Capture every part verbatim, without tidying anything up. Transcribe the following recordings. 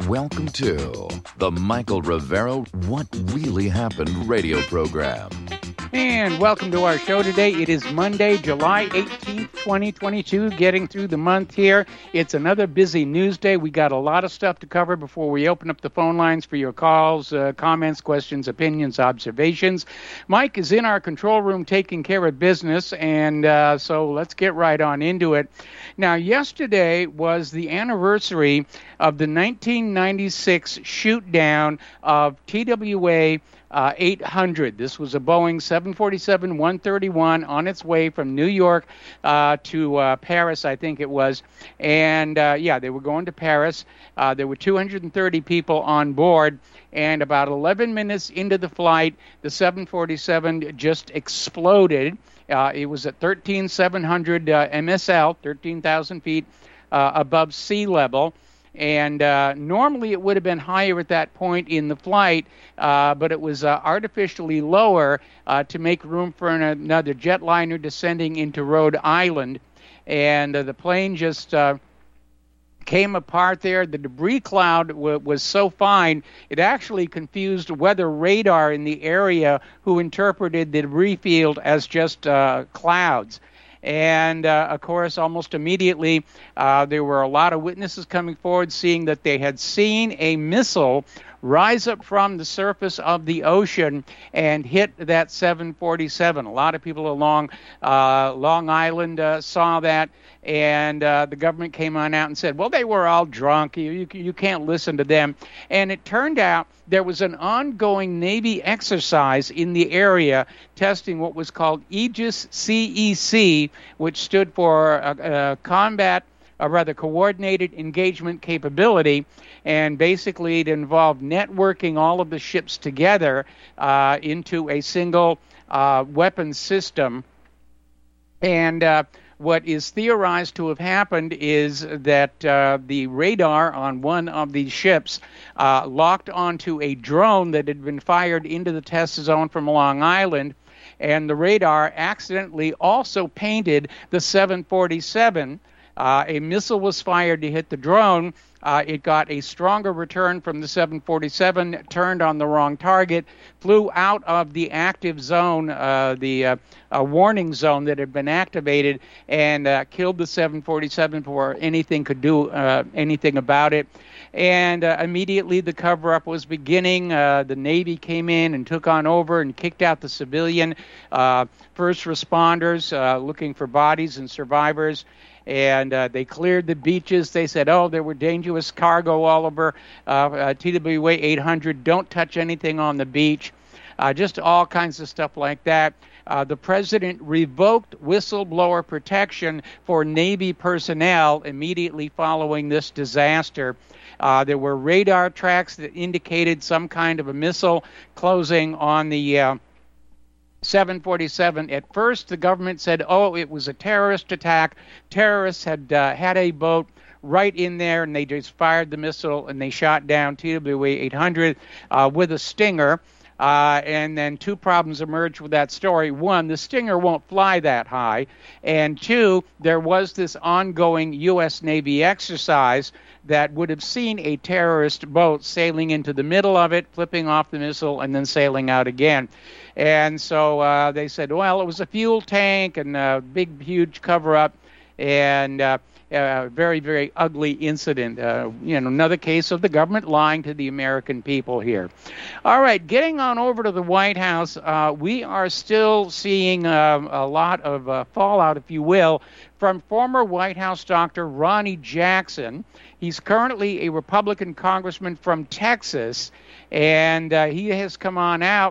Welcome to the Michael Rivero What Really Happened radio program. And welcome to our show today. It is Monday, July eighteenth, twenty twenty-two, getting through the month here. It's another busy news day. We got a lot of stuff to cover before we open up the phone lines for your calls, uh, comments, questions, opinions, observations. Mike is in our control room taking care of business, and uh, so let's get right on into it. Now, yesterday was the anniversary of the nineteen ninety-six shoot down of T W A Uh, eight hundred. This was a Boeing seven forty-seven one thirty-one on its way from New York uh, to uh, Paris, I think it was. And, uh, yeah, they were going to Paris. Uh, there were two hundred thirty people on board. And about eleven minutes into the flight, the seven forty-seven just exploded. Uh, it was at thirteen thousand seven hundred uh, M S L, thirteen thousand feet uh, above sea level. And uh, normally it would have been higher at that point in the flight, uh, but it was uh, artificially lower uh, to make room for an, another jetliner descending into Rhode Island. And uh, the plane just uh, came apart there. The debris cloud w- was so fine, it actually confused weather radar in the area, who interpreted the debris field as just uh, clouds. And, uh, of course, almost immediately, uh, there were a lot of witnesses coming forward saying that they had seen a missile rise up from the surface of the ocean and hit that seven forty-seven. A lot of people along uh, Long Island uh, saw that, and uh, the government came on out and said, well, they were all drunk. You, you, you can't listen to them. And it turned out there was an ongoing Navy exercise in the area testing what was called Aegis C E C, which stood for uh, uh, Combat a rather coordinated engagement capability, and basically it involved networking all of the ships together uh, into a single uh, weapons system. And uh, what is theorized to have happened is that uh, the radar on one of these ships uh, locked onto a drone that had been fired into the test zone from Long Island, and the radar accidentally also painted the seven forty-seven. Uh, a missile was fired to hit the drone. Uh, it got a stronger return from the seven forty-seven, turned on the wrong target, flew out of the active zone, uh, the uh, uh, warning zone that had been activated, and uh, killed the seven forty-seven before anything could do uh, anything about it. And uh, immediately the cover-up was beginning. Uh, the Navy came in and took on over and kicked out the civilian uh, first responders uh, looking for bodies and survivors. And uh, they cleared the beaches. They said, oh, there were dangerous cargo all over uh, uh, T W A eight hundred. Don't touch anything on the beach. Uh, just all kinds of stuff like that. Uh, the president revoked whistleblower protection for Navy personnel immediately following this disaster. Uh, there were radar tracks that indicated some kind of a missile closing on the uh, seven forty-seven. At first, the government said, oh, it was a terrorist attack. Terrorists had uh, had a boat right in there, and they just fired the missile, and they shot down T W A eight hundred uh, with a Stinger. Uh, and then two problems emerged with that story. One, the Stinger won't fly that high. And two, there was this ongoing U S Navy exercise that would have seen a terrorist boat sailing into the middle of it, flipping off the missile, and then sailing out again. And so uh, they said, well, it was a fuel tank and a big, huge cover-up, and uh, a very, very ugly incident. Uh, you know, another case of the government lying to the American people here. All right, getting on over to the White House, uh, we are still seeing uh, a lot of uh, fallout, if you will, from former White House Doctor Ronny Jackson. He's currently a Republican congressman from Texas, and uh, he has come on out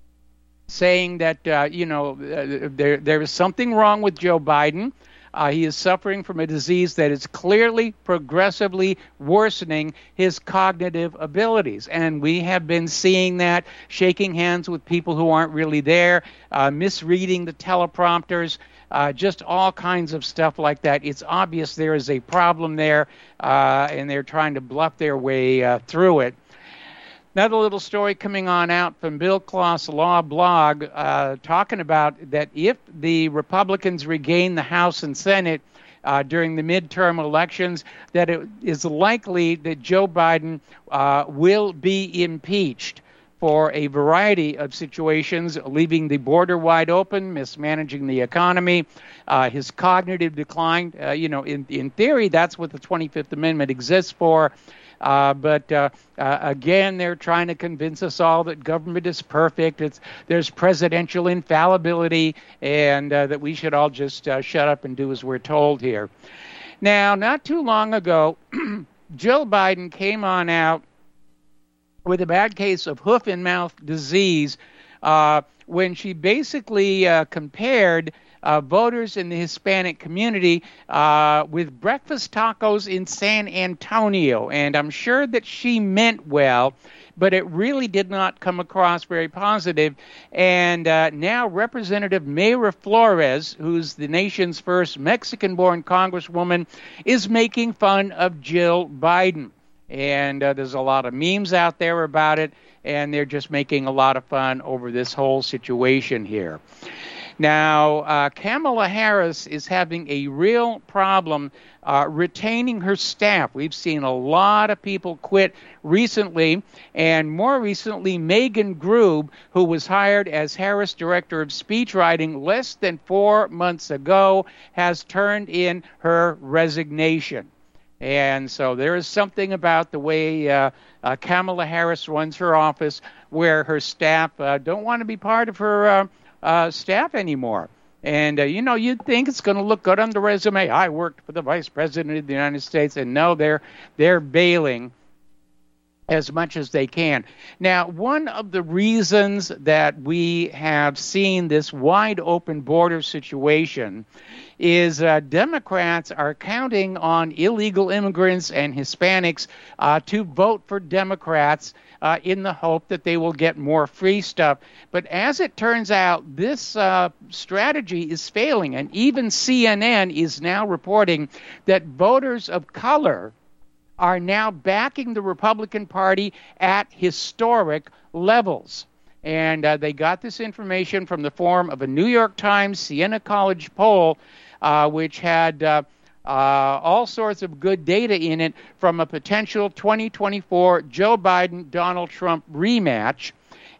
saying that, uh, you know, uh, there there is something wrong with Joe Biden. Uh, he is suffering from a disease that is clearly, progressively worsening his cognitive abilities. And we have been seeing that, shaking hands with people who aren't really there, uh, misreading the teleprompters, uh, just all kinds of stuff like that. It's obvious there is a problem there, uh, and they're trying to bluff their way uh, through it. Another little story coming on out from Bill Kloss Law Blog, uh, talking about that if the Republicans regain the House and Senate, uh, during the midterm elections that it is likely that Joe Biden uh, will be impeached for a variety of situations, leaving the border wide open, mismanaging the economy, uh, his cognitive decline. Uh, you know, in, in theory, that's what the twenty-fifth Amendment exists for. Uh, but uh, uh, again, they're trying to convince us all that government is perfect. It's, there's presidential infallibility, and uh, that we should all just uh, shut up and do as we're told here. Now, not too long ago, Jill Biden came on out with a bad case of hoof and mouth disease uh, when she basically uh, compared Uh, voters in the Hispanic community uh, with breakfast tacos in San Antonio. And I'm sure that she meant well, but it really did not come across very positive. And uh, now Representative Mayra Flores, who's the nation's first Mexican-born congresswoman, is making fun of Jill Biden. And uh, there's a lot of memes out there about it, and they're just making a lot of fun over this whole situation here. Now, uh, Kamala Harris is having a real problem uh, retaining her staff. We've seen a lot of people quit recently, and more recently, Megan Grube, who was hired as Harris Director of Speechwriting less than four months ago, has turned in her resignation. And so there is something about the way uh, uh, Kamala Harris runs her office where her staff uh, don't want to be part of her uh, Uh, staff anymore. And, uh, you know, you'd think it's going to look good on the resume. I worked for the Vice President of the United States, and no, they're they're bailing as much as they can. Now, one of the reasons that we have seen this wide open border situation is uh, Democrats are counting on illegal immigrants and Hispanics uh, to vote for Democrats uh, in the hope that they will get more free stuff. But as it turns out, this uh, strategy is failing, and even C N N is now reporting that voters of color are now backing the Republican Party at historic levels. And uh, they got this information from the form of a New York Times Siena College poll, uh, which had uh, uh, all sorts of good data in it from a potential twenty twenty-four Joe Biden-Donald Trump rematch.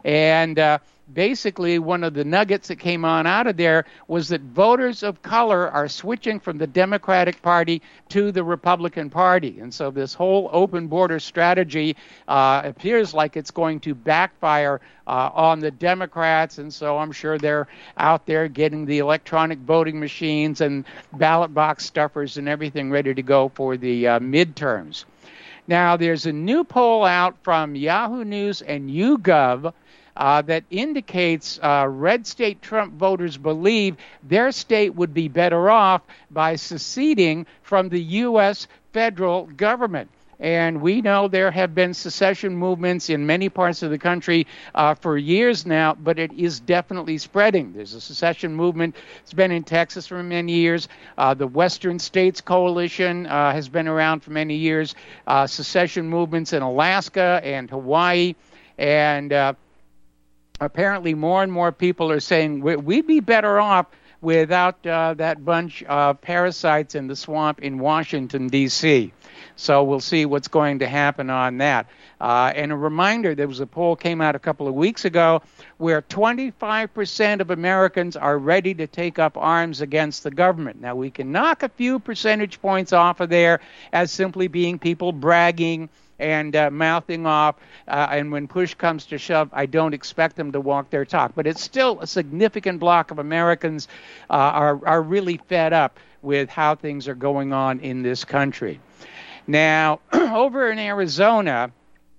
And uh, basically, one of the nuggets that came on out of there was that voters of color are switching from the Democratic Party to the Republican Party. And so this whole open border strategy uh, appears like it's going to backfire uh, on the Democrats. And so I'm sure they're out there getting the electronic voting machines and ballot box stuffers and everything ready to go for the uh, midterms. Now, there's a new poll out from Yahoo News and YouGov Uh, that indicates uh, red state Trump voters believe their state would be better off by seceding from the U S federal government. And we know there have been secession movements in many parts of the country uh, for years now, but it is definitely spreading. There's a secession movement. It's been in Texas for many years. Uh, the Western States Coalition uh, has been around for many years. Uh, secession movements in Alaska and Hawaii. And uh, apparently more and more people are saying we'd be better off without uh, that bunch of parasites in the swamp in Washington, D C So we'll see what's going to happen on that. Uh, and a reminder, there was a poll came out a couple of weeks ago where twenty-five percent of Americans are ready to take up arms against the government. Now, we can knock a few percentage points off of there as simply being people bragging and uh, mouthing off, uh, and when push comes to shove, I don't expect them to walk their talk. But it's still a significant block of Americans uh, are, are really fed up with how things are going on in this country. Now, over in Arizona,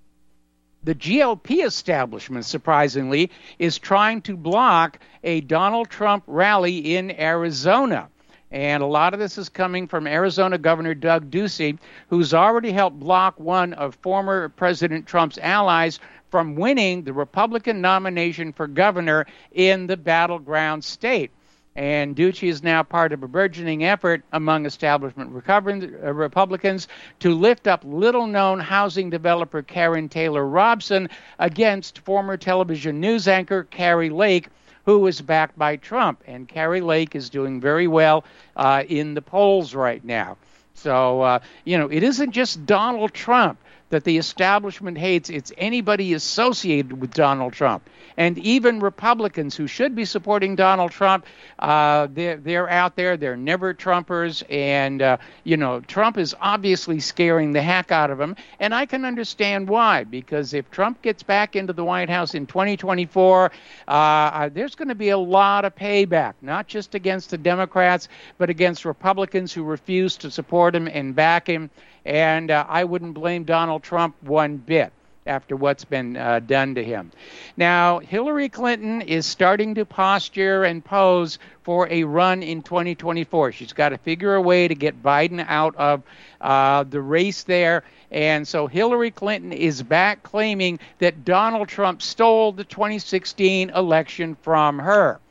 the G O P establishment, surprisingly, is trying to block a Donald Trump rally in Arizona. And a lot of this is coming from Arizona Governor Doug Ducey, who's already helped block one of former President Trump's allies from winning the Republican nomination for governor in the battleground state. And Ducey is now part of a burgeoning effort among establishment Republicans to lift up little-known housing developer Karen Taylor Robson against former television news anchor Kari Lake, who is backed by Trump. And Kari Lake is doing very well uh, in the polls right now. So, uh, you know, it isn't just Donald Trump that the establishment hates. It's anybody associated with Donald Trump. And even Republicans who should be supporting Donald Trump, uh, they're, they're out there. They're never Trumpers. And, uh, you know, Trump is obviously scaring the heck out of them. And I can understand why, because if Trump gets back into the White House in twenty twenty-four, uh, there's going to be a lot of payback, not just against the Democrats, but against Republicans who refuse to support him and back him. And uh, I wouldn't blame Donald Trump one bit after what's been uh, done to him. Now, Hillary Clinton is starting to posture and pose for a run in twenty twenty-four. She's got to figure a way to get Biden out of uh, the race there. And so Hillary Clinton is back claiming that Donald Trump stole the twenty sixteen election from her.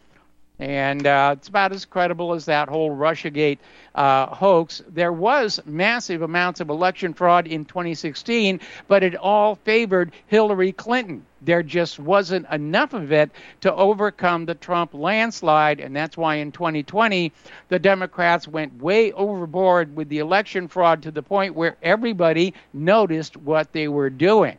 And uh, it's about as credible as that whole Russiagate uh, hoax. There was massive amounts of election fraud in twenty sixteen, but it all favored Hillary Clinton. There just wasn't enough of it to overcome the Trump landslide, and that's why in twenty twenty, the Democrats went way overboard with the election fraud to the point where everybody noticed what they were doing.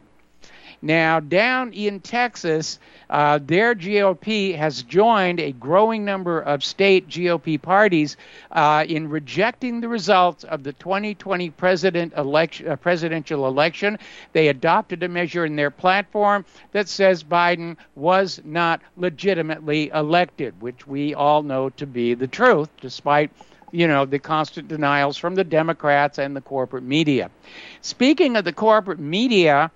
Now, down in Texas, uh, their G O P has joined a growing number of state G O P parties uh, in rejecting the results of the twenty twenty president election, uh, presidential election. They adopted a measure in their platform that says Biden was not legitimately elected, which we all know to be the truth, despite you know, the constant denials from the Democrats and the corporate media. Speaking of the corporate media,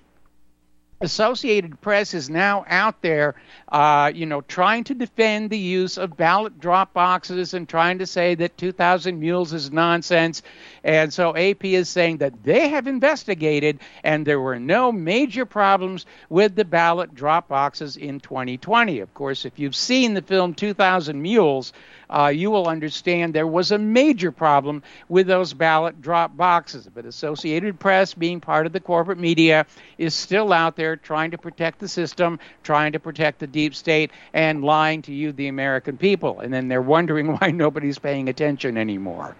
Associated Press is now out there, uh, you know, trying to defend the use of ballot drop boxes and trying to say that two thousand mules is nonsense. And so A P is saying that they have investigated and there were no major problems with the ballot drop boxes in twenty twenty. Of course, if you've seen the film two thousand mules, uh, you will understand there was a major problem with those ballot drop boxes. But Associated Press, being part of the corporate media, is still out there trying to protect the system, trying to protect the deep state, and lying to you, the American people. And then they're wondering why nobody's paying attention anymore.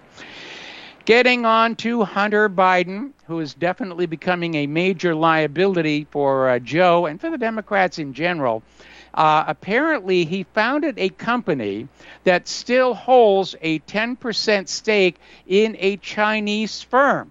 Getting on to Hunter Biden, who is definitely becoming a major liability for uh, Joe and for the Democrats in general. Uh, apparently, he founded a company that still holds a ten percent stake in a Chinese firm.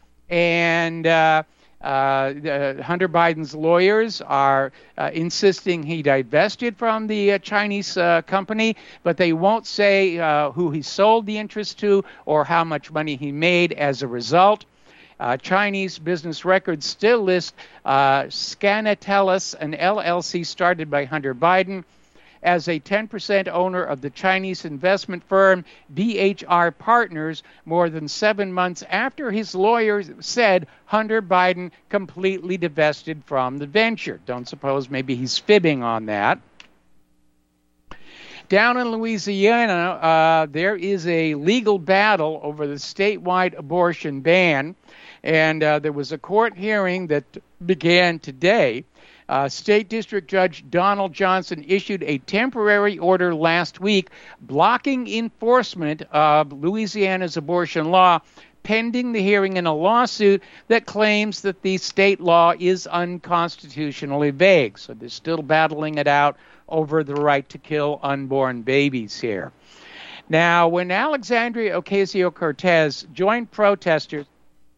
And uh, uh, the, Hunter Biden's lawyers are uh, insisting he divested from the uh, Chinese uh, company, but they won't say uh, who he sold the interest to or how much money he made as a result. Uh, Chinese business records still list uh, Scanatellis, an L L C started by Hunter Biden, as a ten percent owner of the Chinese investment firm B H R Partners more than seven months after his lawyers said Hunter Biden completely divested from the venture. Don't suppose maybe he's fibbing on that. Down in Louisiana, uh, there is a legal battle over the statewide abortion ban, and uh, there was a court hearing that began today. Uh, State District Judge Donald Johnson issued a temporary order last week blocking enforcement of Louisiana's abortion law, pending the hearing in a lawsuit that claims that the state law is unconstitutionally vague. So they're still battling it out over the right to kill unborn babies here. Now, when Alexandria Ocasio-Cortez joined protesters,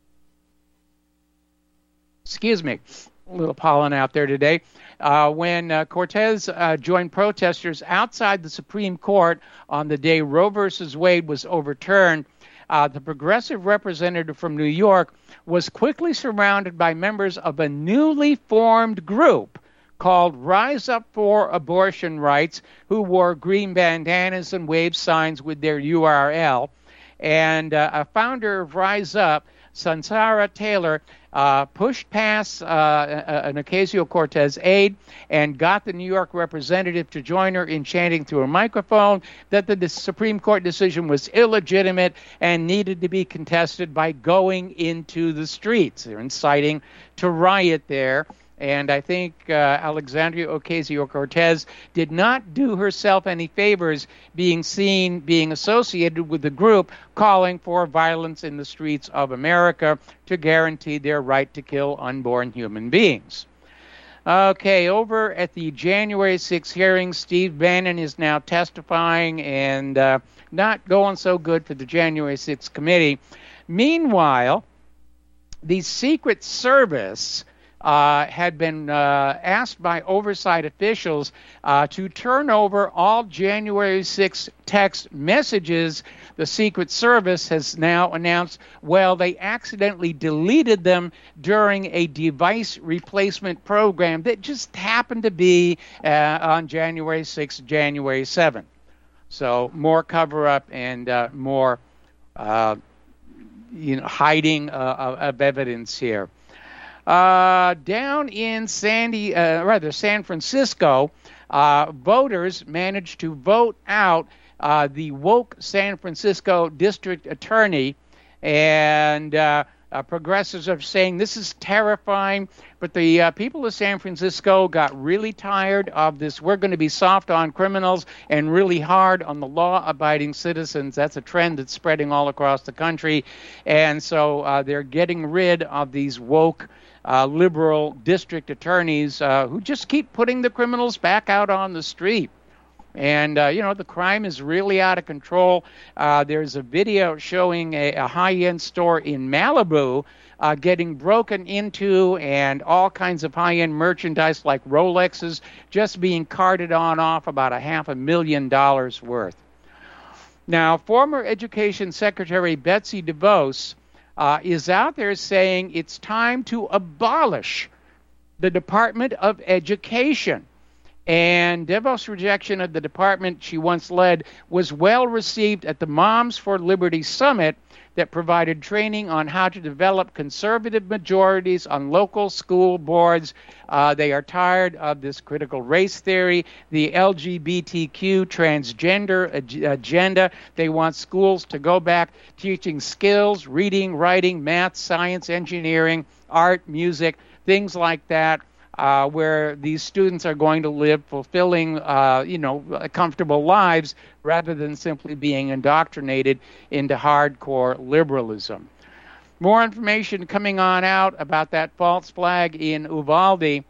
excuse me, a little pollen out there today, uh, when uh, Cortez uh, joined protesters outside the Supreme Court on the day Roe versus Wade was overturned, Uh, the progressive representative from New York was quickly surrounded by members of a newly formed group called Rise Up for Abortion Rights, who wore green bandanas and waved signs with their U R L. And uh, a founder of Rise Up, Sansara Taylor, uh, pushed past uh, an Ocasio-Cortez aide and got the New York representative to join her in chanting through a microphone that the Supreme Court decision was illegitimate and needed to be contested by going into the streets. They're inciting to riot there. And I think uh, Alexandria Ocasio-Cortez did not do herself any favors being seen, being associated with the group calling for violence in the streets of America to guarantee their right to kill unborn human beings. Okay, over at the January sixth hearing, Steve Bannon is now testifying and uh, not going so good for the January sixth committee. Meanwhile, the Secret Service Uh, had been uh, asked by oversight officials uh, to turn over all January sixth text messages. The Secret Service has now announced, well, they accidentally deleted them during a device replacement program that just happened to be uh, on January sixth, January seventh. So more cover-up and uh, more uh, you know, hiding uh, of, of evidence here. Uh, down in Sandy, uh, rather San Francisco, uh, voters managed to vote out uh, the woke San Francisco district attorney, and uh, uh, progressives are saying this is terrifying. But the uh, people of San Francisco got really tired of this. We're going to be soft on criminals and really hard on the law-abiding citizens. That's a trend that's spreading all across the country, and so uh, they're getting rid of these woke Uh, liberal district attorneys uh, who just keep putting the criminals back out on the street. And, uh, you know, the crime is really out of control. Uh, there's a video showing a, a high-end store in Malibu uh, getting broken into, and all kinds of high-end merchandise like Rolexes just being carted on off, about a half a million dollars worth. Now, former Education Secretary Betsy DeVos Uh, is out there saying it's time to abolish the Department of Education. And DeVos' rejection of the department she once led was well received at the Moms for Liberty Summit that provided training on how to develop conservative majorities on local school boards. Uh, they are tired of this critical race theory, the L G B T Q transgender ag- agenda. They want schools to go back teaching skills, reading, writing, math, science, engineering, art, music, things like that. Uh, where these students are going to live fulfilling, uh, you know, comfortable lives rather than simply being indoctrinated into hardcore liberalism. More information coming on out about that false flag in Uvalde.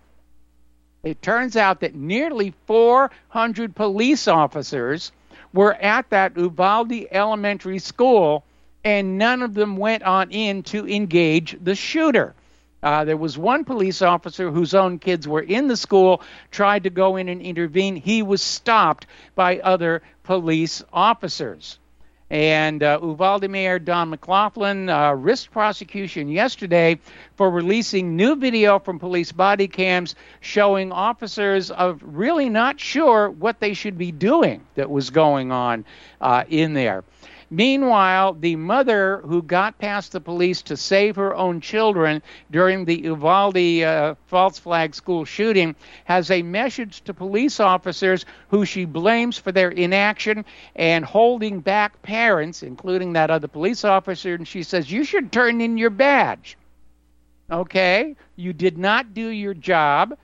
It turns out that nearly four hundred police officers were at that Uvalde elementary school, and none of them went on in to engage the shooter. Uh, there was one police officer whose own kids were in the school, tried to go in and intervene. He was stopped by other police officers. And uh, Uvalde Mayor Don McLaughlin uh, risked prosecution yesterday for releasing new video from police body cams showing officers of really not sure what they should be doing that was going on uh, in there. Meanwhile, the mother who got past the police to save her own children during the Uvalde uh, false flag school shooting has a message to police officers who she blames for their inaction and holding back parents, including that other police officer. And she says, you should turn in your badge. Okay? You did not do your job.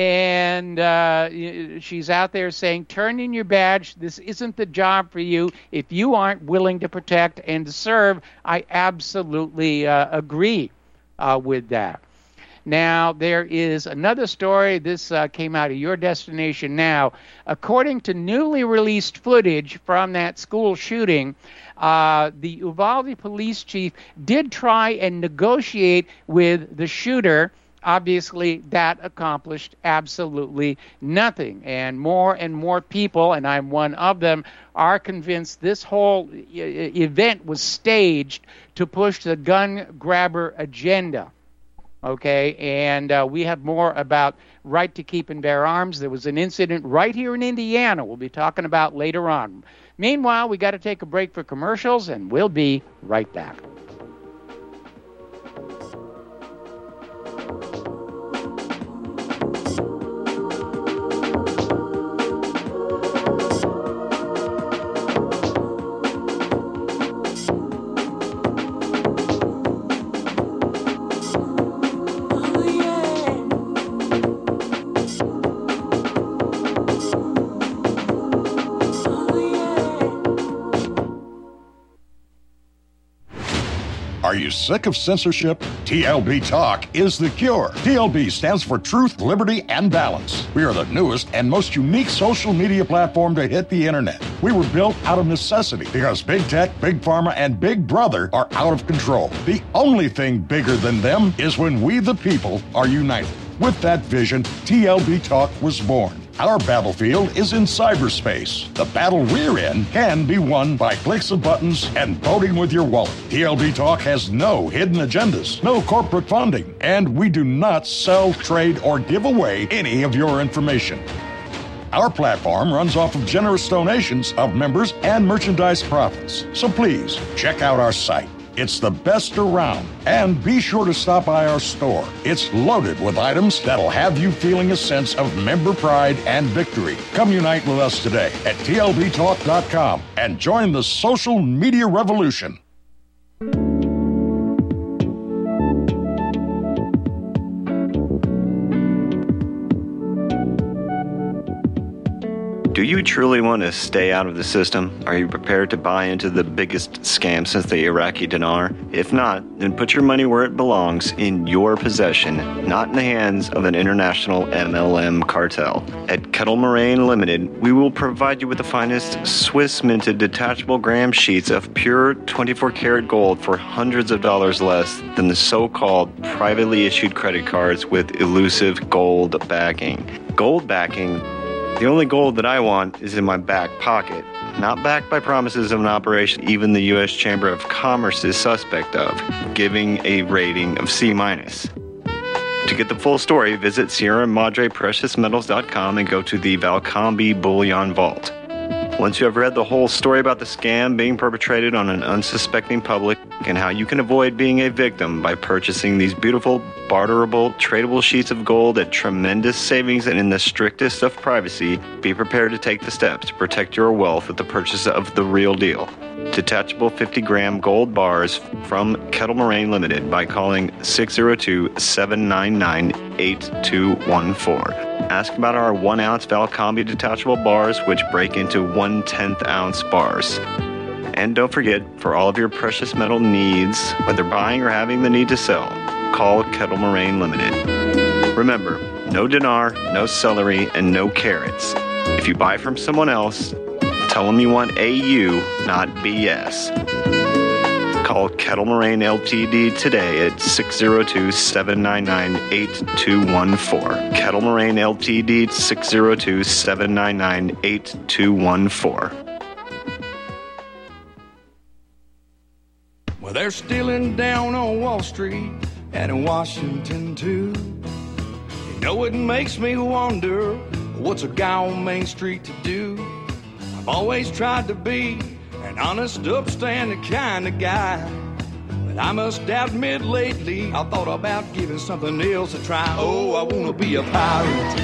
And uh, she's out there saying, turn in your badge. This isn't the job for you if you aren't willing to protect and to serve. I absolutely uh, agree uh, with that. Now, there is another story. This uh, came out of Your Destination Now. According to newly released footage from that school shooting, uh, the Uvalde police chief did try and negotiate with the shooter. Obviously, that accomplished absolutely nothing. And more and more people, and I'm one of them, are convinced this whole e- event was staged to push the gun grabber agenda. Okay, and uh, we have more about right to keep and bear arms. There was an incident right here in Indiana we'll be talking about later on. Meanwhile, we got to take a break for commercials, and we'll be right back. Are you sick of censorship? T L B Talk is the cure. T L B stands for Truth, Liberty, and Balance. We are the newest and most unique social media platform to hit the internet. We were built out of necessity because big tech, big pharma, and big brother are out of control. The only thing bigger than them is when we, the people, are united. With that vision, T L B Talk was born. Our battlefield is in cyberspace. The battle we're in can be won by clicks of buttons and voting with your wallet. T L B Talk has no hidden agendas, no corporate funding, and we do not sell, trade, or give away any of your information. Our platform runs off of generous donations of members and merchandise profits. So please, check out our site. It's the best around. And be sure to stop by our store. It's loaded with items that'll have you feeling a sense of member pride and victory. Come unite with us today at T L B talk dot com and join the social media revolution. Do you truly want to stay out of the system? Are you prepared to buy into the biggest scam since the Iraqi dinar? If not, then put your money where it belongs, in your possession, not in the hands of an international M L M cartel. At Kettle Moraine Limited, we will provide you with the finest Swiss-minted detachable gram sheets of pure twenty-four karat gold for hundreds of dollars less than the so-called privately issued credit cards with elusive gold backing. Gold backing? The only gold that I want is in my back pocket, not backed by promises of an operation even the U S Chamber of Commerce is suspect of, giving a rating of C minus. To get the full story, visit Sierra Madre Precious Metals dot com and go to the Valcambi Bullion Vault. Once you have read the whole story about the scam being perpetrated on an unsuspecting public and how you can avoid being a victim by purchasing these beautiful, barterable, tradable sheets of gold at tremendous savings and in the strictest of privacy, be prepared to take the steps to protect your wealth with the purchase of the real deal. Detachable fifty gram gold bars from Kettle Moraine Limited by calling six oh two, seven nine nine, eight two one four. Ask about our one ounce Valcambi detachable bars, which break into one tenth ounce bars. And don't forget, for all of your precious metal needs, whether buying or having the need to sell, call Kettle Moraine Limited. Remember, no dinar, no celery, and no carrots. If you buy from someone else, tell them you want A U, not B S. Call Kettle Moraine Limited today at six oh two, seven nine nine, eight two one four. Kettle Moraine Limited, six oh two, seven nine nine, eight two one four. Well, they're stealing down on Wall Street and in Washington, too. You know, it makes me wonder, what's a guy on Main Street to do? I've always tried to be an honest, upstanding kind of guy. But I must admit lately, I thought about giving something else a try. Oh, I want to be a pirate.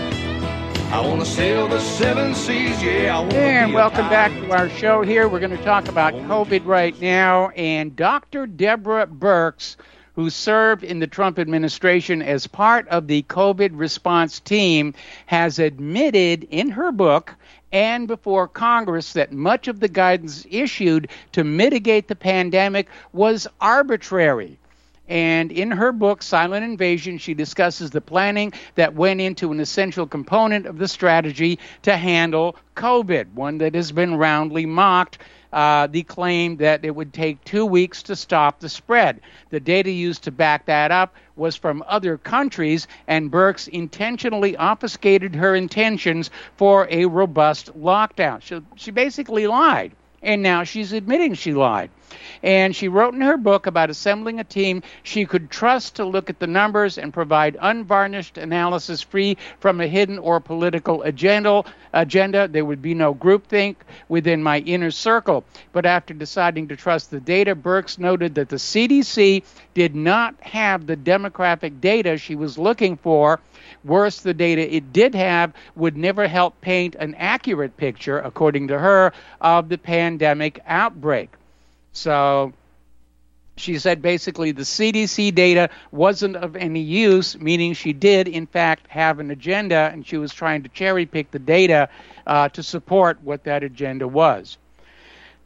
I want to sail the seven seas, yeah, I want to be a And welcome pirate. back to our show here. We're going to talk about COVID right now. And Doctor Deborah Birx, who served in the Trump administration as part of the COVID response team, has admitted in her book and before Congress that much of the guidance issued to mitigate the pandemic was arbitrary. And in her book, Silent Invasion, she discusses the planning that went into an essential component of the strategy to handle COVID, one that has been roundly mocked, uh, the claim that it would take two weeks to stop the spread. The data used to back that up was from other countries, and Birx intentionally obfuscated her intentions for a robust lockdown. So she basically lied, and now she's admitting she lied. And she wrote in her book about assembling a team she could trust to look at the numbers and provide unvarnished analysis free from a hidden or political agenda. agenda. There would be no groupthink within my inner circle. But after deciding to trust the data, Birx noted that the C D C did not have the demographic data she was looking for. Worse, the data it did have would never help paint an accurate picture, according to her, of the pandemic outbreak. So she said basically the C D C data wasn't of any use, meaning she did, in fact, have an agenda, and she was trying to cherry-pick the data uh, to support what that agenda was.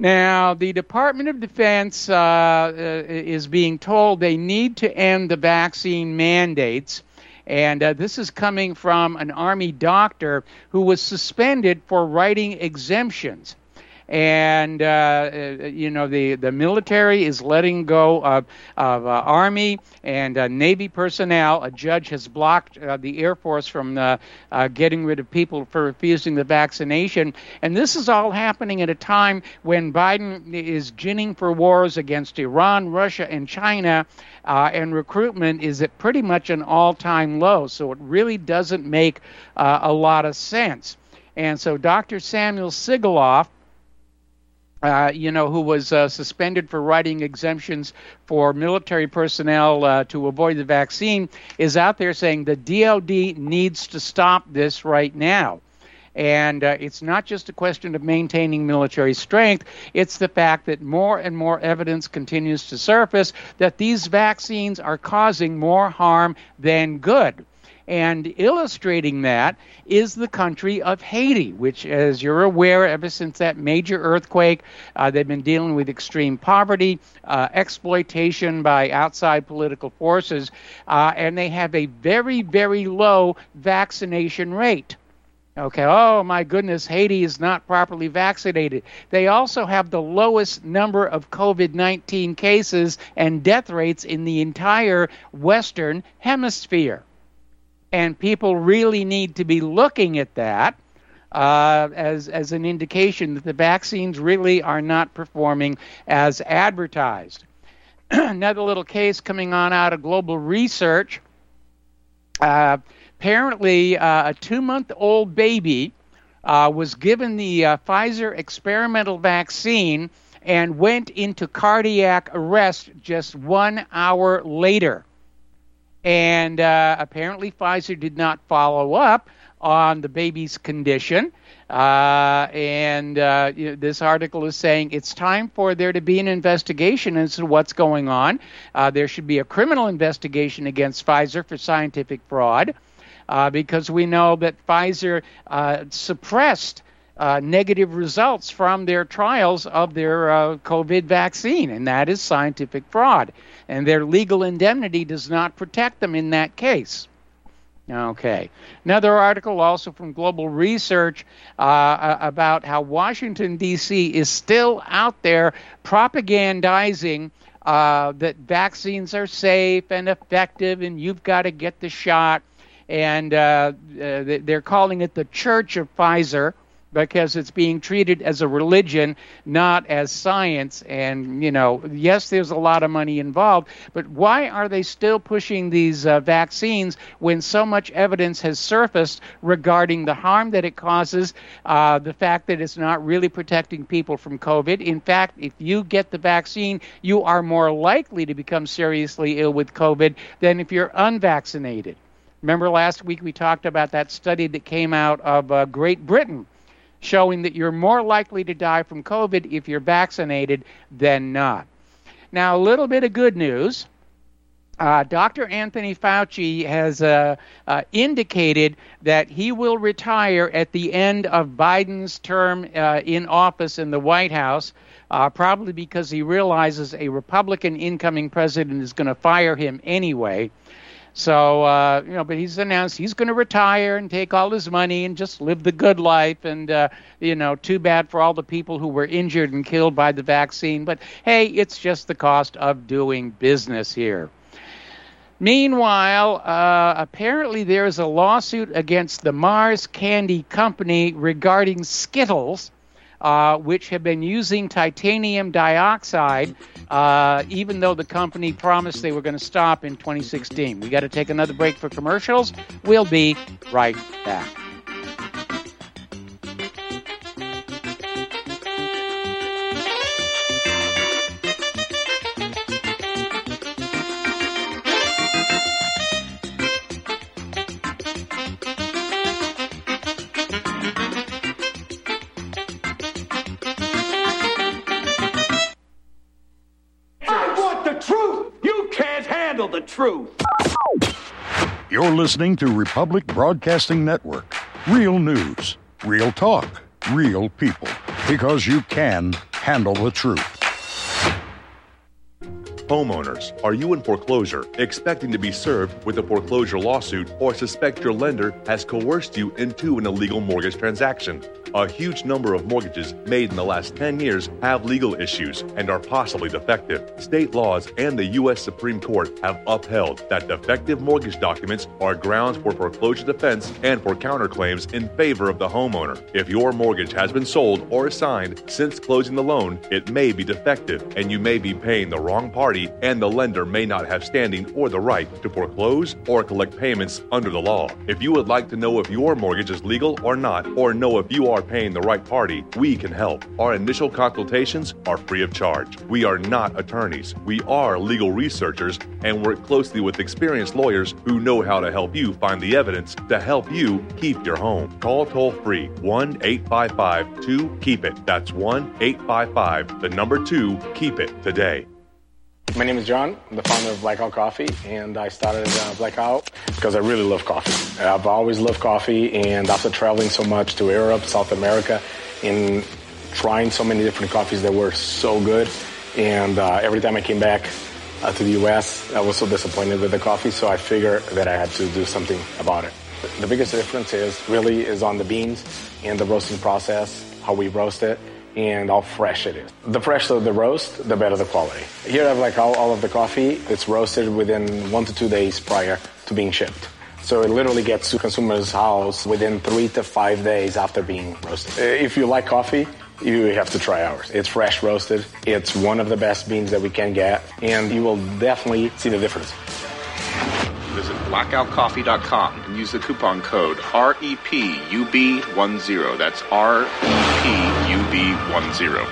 Now, the Department of Defense uh, uh, is being told they need to end the vaccine mandates. And uh, this is coming from an Army doctor who was suspended for writing exemptions. And, uh, you know, the, the military is letting go of, of uh, Army and uh, Navy personnel. A judge has blocked uh, the Air Force from uh, uh, getting rid of people for refusing the vaccination. And this is all happening at a time when Biden is ginning for wars against Iran, Russia, and China, uh, and recruitment is at pretty much an all-time low. So it really doesn't make uh, a lot of sense. And so Doctor Samuel Sigaloff, Uh, you know, who was uh, suspended for writing exemptions for military personnel uh, to avoid the vaccine, is out there saying the D O D needs to stop this right now. And uh, it's not just a question of maintaining military strength. It's the fact that more and more evidence continues to surface that these vaccines are causing more harm than good. And illustrating that is the country of Haiti, which, as you're aware, ever since that major earthquake, uh, they've been dealing with extreme poverty, uh, exploitation by outside political forces, uh, and they have a very, very low vaccination rate. Okay, oh my goodness, Haiti is not properly vaccinated. They also have the lowest number of COVID nineteen cases and death rates in the entire Western Hemisphere. And people really need to be looking at that uh, as, as an indication that the vaccines really are not performing as advertised. Another little case coming on out of Global Research. Uh, apparently, uh, a two-month-old baby uh, was given the uh, Pfizer experimental vaccine and went into cardiac arrest just one hour later. And uh, apparently Pfizer did not follow up on the baby's condition. Uh, and uh, you know, this article is saying it's time for there to be an investigation as to what's going on. Uh, there should be a criminal investigation against Pfizer for scientific fraud uh, because we know that Pfizer uh, suppressed Uh, negative results from their trials of their uh, COVID vaccine, and that is scientific fraud. And their legal indemnity does not protect them in that case. Okay. Another article also from Global Research uh, about how Washington, D C is still out there propagandizing uh, that vaccines are safe and effective and you've got to get the shot. And uh, uh, they're calling it the Church of Pfizer, because it's being treated as a religion, not as science. And, you know, yes, there's a lot of money involved, but why are they still pushing these uh, vaccines when so much evidence has surfaced regarding the harm that it causes, uh, the fact that it's not really protecting people from COVID? In fact, if you get the vaccine, you are more likely to become seriously ill with COVID than if you're unvaccinated. Remember last week we talked about that study that came out of uh, Great Britain, showing that you're more likely to die from COVID if you're vaccinated than not. Now, a little bit of good news. Uh, Doctor Anthony Fauci has uh, uh, indicated that he will retire at the end of Biden's term uh, in office in the White House, uh, probably because he realizes a Republican incoming president is going to fire him anyway. So, uh, you know, but he's announced he's going to retire and take all his money and just live the good life. And, uh, you know, too bad for all the people who were injured and killed by the vaccine. But, hey, it's just the cost of doing business here. Meanwhile, uh, apparently there is a lawsuit against the Mars Candy Company regarding Skittles, uh, which have been using titanium dioxide, uh, even though the company promised they were going to stop in twenty sixteen. We got to take another break for commercials. We'll be right back. The truth. You're listening to Republic Broadcasting Network. Real news, real talk, real people. Because you can handle the truth. Homeowners, are you in foreclosure, expecting to be served with a foreclosure lawsuit, or suspect your lender has coerced you into an illegal mortgage transaction? A huge number of mortgages made in the last ten years have legal issues and are possibly defective. State laws and the U S Supreme Court have upheld that defective mortgage documents are grounds for foreclosure defense and for counterclaims in favor of the homeowner. If your mortgage has been sold or assigned since closing the loan, it may be defective and you may be paying the wrong party, and the lender may not have standing or the right to foreclose or collect payments under the law. If you would like to know if your mortgage is legal or not, or know if you are paying the right party, we can help. Our initial consultations are free of charge. We are not attorneys. We are legal researchers and work closely with experienced lawyers who know how to help you find the evidence to help you keep your home. Call toll-free one eight five five two keep it. That's one eight five five, the number two, keep it today. My name is John. I'm the founder of Blackout Coffee, and I started uh, Blackout because I really love coffee. I've always loved coffee, and after traveling so much to Europe, South America, and trying so many different coffees that were so good, and uh, every time I came back uh, to the U S, I was so disappointed with the coffee, so I figured that I had to do something about it. The biggest difference is really is on the beans and the roasting process, how we roast it, and how fresh it is. The fresher the roast, the better the quality. Here I have like all, all of the coffee. It's roasted within one to two days prior to being shipped. So it literally gets to consumer's house within three to five days after being roasted. If you like coffee, you have to try ours. It's fresh roasted. It's one of the best beans that we can get, and you will definitely see the difference. Visit blackout coffee dot com and use the coupon code R E P U B ten. That's R E P U B ten.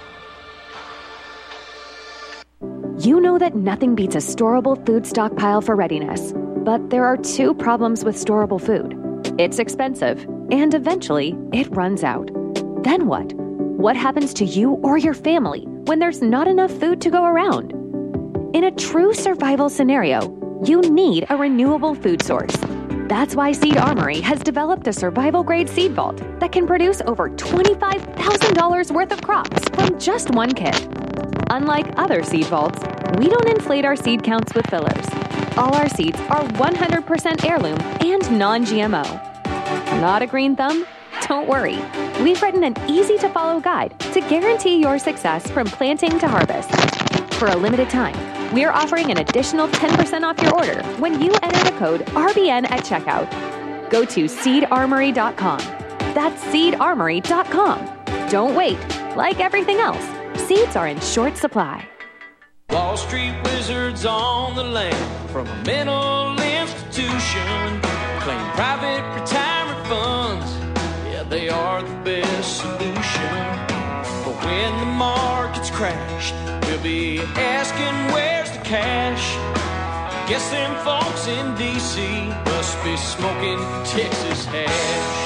You know that nothing beats a storable food stockpile for readiness. But there are two problems with storable food. It's expensive, and eventually it runs out. Then what? What happens to you or your family when there's not enough food to go around? In a true survival scenario, you need a renewable food source. That's why Seed Armory has developed a survival-grade seed vault that can produce over twenty-five thousand dollars worth of crops from just one kit. Unlike other seed vaults, we don't inflate our seed counts with fillers. All our seeds are one hundred percent heirloom and non-G M O. Not a green thumb? Don't worry. We've written an easy-to-follow guide to guarantee your success from planting to harvest. For a limited time, we're offering an additional ten percent off your order when you enter the code R B N at checkout. Go to seed armory dot com. That's seed armory dot com. Don't wait. Like everything else, seeds are in short supply. Wall Street wizards on the land from a mental institution claim private retirement funds. Yeah, they are the best solution. But when the markets crash, we'll be asking where's the cash. Guess them folks in D C must be smoking Texas hash.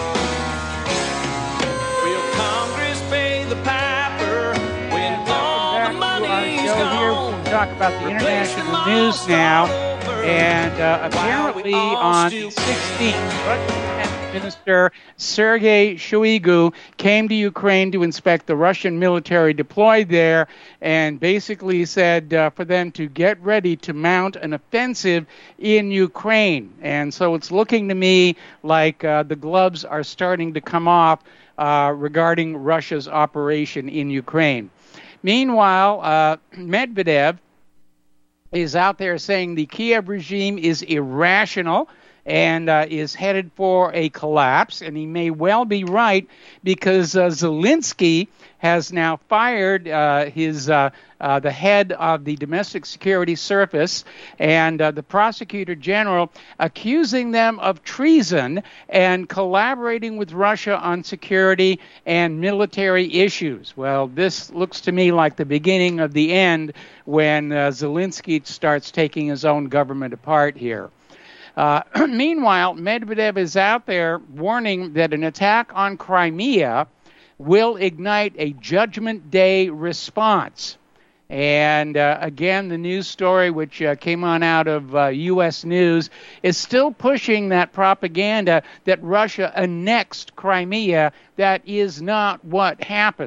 Will Congress pay the piper when all the money's gone? Talk about the international news now, and uh, apparently on the sixteenth, Russian Minister Sergei Shoigu came to Ukraine to inspect the Russian military deployed there, and basically said uh, for them to get ready to mount an offensive in Ukraine. And so it's looking to me like uh, the gloves are starting to come off uh, regarding Russia's operation in Ukraine. Meanwhile, uh, Medvedev is out there saying the Kiev regime is irrational and uh, is headed for a collapse, and he may well be right because uh, Zelensky has now fired uh, his uh, uh, the head of the domestic security service and uh, the prosecutor general, accusing them of treason and collaborating with Russia on security and military issues. Well, this looks to me like the beginning of the end when uh, Zelensky starts taking his own government apart here. Uh, meanwhile, Medvedev is out there warning that an attack on Crimea will ignite a Judgment Day response. And uh, again, the news story, which uh, came on out of uh, U S News, is still pushing that propaganda that Russia annexed Crimea. That is not what happened.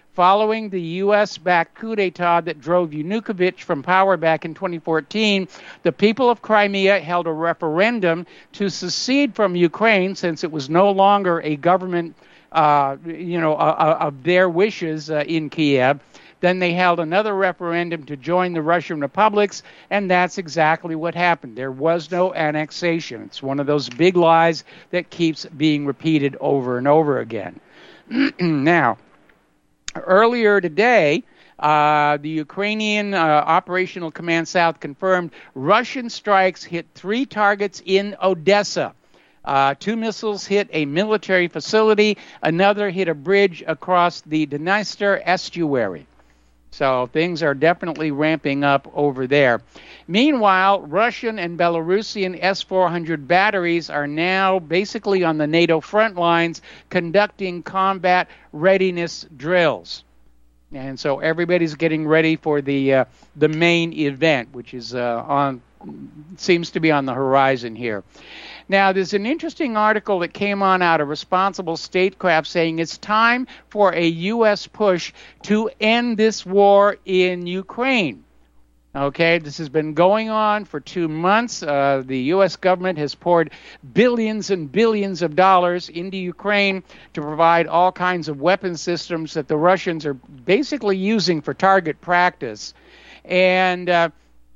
Following the U S-backed coup d'etat that drove Yanukovych from power back in twenty fourteen, the people of Crimea held a referendum to secede from Ukraine since it was no longer a government, uh, you know, uh, uh, of their wishes uh, in Kiev. Then they held another referendum to join the Russian republics, and that's exactly what happened. There was no annexation. It's one of those big lies that keeps being repeated over and over again. Now, earlier today, uh, the Ukrainian uh, Operational Command South confirmed Russian strikes hit three targets in Odessa. Uh, two missiles hit a military facility. Another hit a bridge across the Dniester estuary. So things are definitely ramping up over there. Meanwhile, Russian and Belarusian S four hundred batteries are now basically on the NATO front lines conducting combat readiness drills. And so everybody's getting ready for the uh, the main event, which is uh, on seems to be on the horizon here. Now, there's an interesting article that came on out of Responsible Statecraft saying it's time for a U S push to end this war in Ukraine. Okay, this has been going on for two months. Uh, the U S government has poured billions and billions of dollars into Ukraine to provide all kinds of weapon systems that the Russians are basically using for target practice. And uh,